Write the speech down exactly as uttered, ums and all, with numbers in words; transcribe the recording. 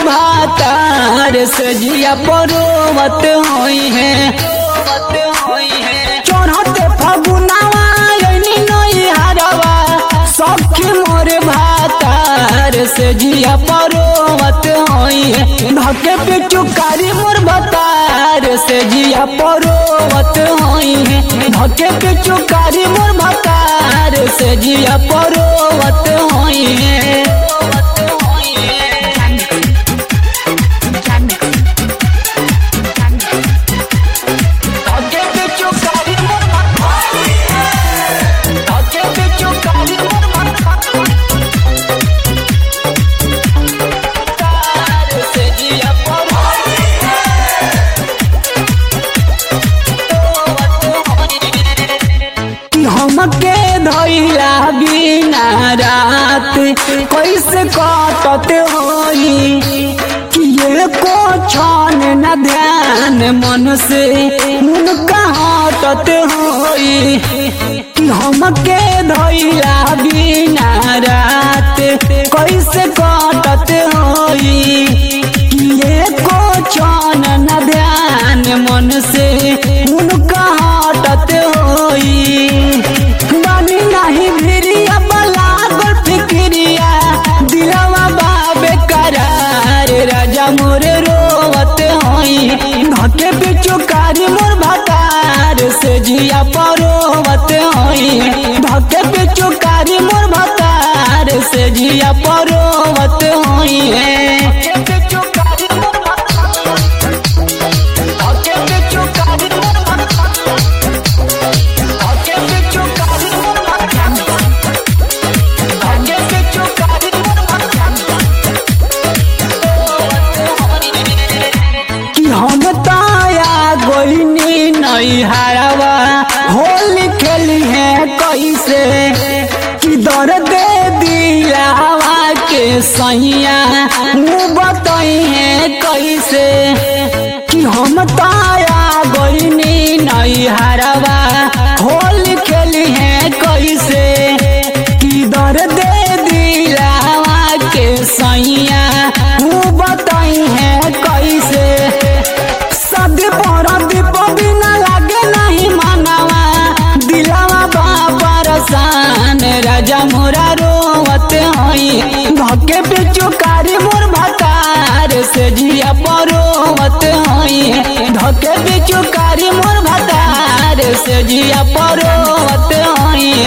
भातार से जिया परोवत होई है। चढ़ते फगुनावा यनी नई हरवा सखी मोर भातार से जिया परोवत होई है। धके पे चुकारी मोर भातार से जिया परोवत होई है। धके पे चुकारी मोर भातार से जिया परोवत होई है। हमके धइला बिना रात कैसे कटत होई कि ये को छन न ध्यान मन से उनका हटत होई कि हमके धइला बिना रात कैसे कटत होई कि ये को छन न ध्यान मन से उनका हटत होई। बानी नहीं भिरिया बलागल फिक्रिया दिलवा बाबे करार राजा मोरे रोवत होई। धके पे चुकारी मोर भातार से जिया परोवत होई। धके पे चुकारी मोर भातार से जिया परोवत होई है। हम ताया गोइनी नई हरवा होली खेली है कैसे कि दर्द दिलावा के सैया मुँह बताई है कैसे कि हम ताया गोइनी नई हरवा होली खेली है कैसे कि दर्द दिलावा के सैया मुँह बताई है कैसे। सदी पर दीप बिना लागे नहीं मानवा दिलावा परेशान राजा मोरा रोवत होई। धके पे चुकारी मोर भातार से जिया परोवत होई। धके पे चुकारी मोर भातार से जिया परोवत होई।